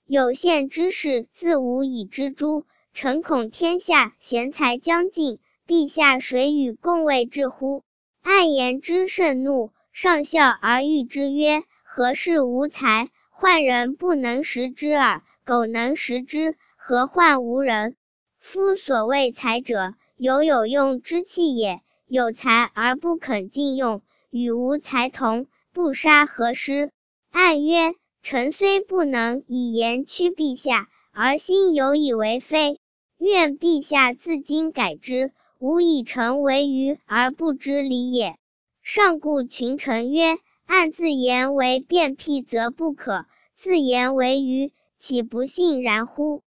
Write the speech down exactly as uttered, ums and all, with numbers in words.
有限之事，自无以知诸。臣恐天下贤才将尽，陛下谁与共谓之乎？暗言之甚怒，上笑而喻之曰：何事无才？患人不能识之耳，苟能识之，何患无人？夫所谓才者，有有用之器也。有才而不肯尽用，与无才同，不杀何失？暗曰：臣虽不能以言屈陛下，而心有以为非，愿陛下自今改之，吾以臣为愚而不知礼也。上顾群臣曰：暗自言为辩辟则不可，自言为愚，岂不信然乎？